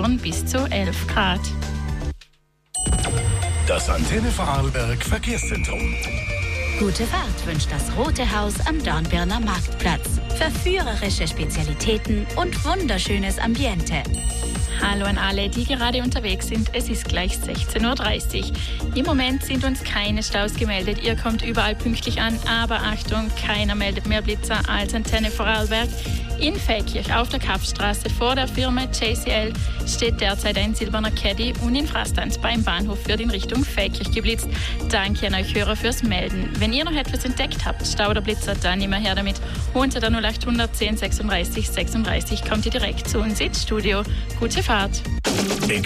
Temperaturen bis zu 11 Grad. Das Antenne Vorarlberg Verkehrszentrum. Gute Fahrt wünscht das Rote Haus am Dornbirner Marktplatz. Verführerische Spezialitäten und wunderschönes Ambiente. Hallo an alle, die gerade unterwegs sind. Es ist gleich 16.30 Uhr. Im Moment sind uns keine Staus gemeldet. Ihr kommt überall pünktlich an. Aber Achtung, keiner meldet mehr Blitzer als Antenne Vorarlberg. In Feldkirch auf der Kapstraße vor der Firma JCL steht derzeit ein silberner Caddy und in Frastanz beim Bahnhof wird in Richtung Feldkirch geblitzt. Danke an euch Hörer fürs Melden. Wenn ihr noch etwas entdeckt habt, Stau oder Blitzer, dann immer her damit. Unter der 0800 10 36 36 kommt ihr direkt zu uns ins Studio. Gute Fahrt.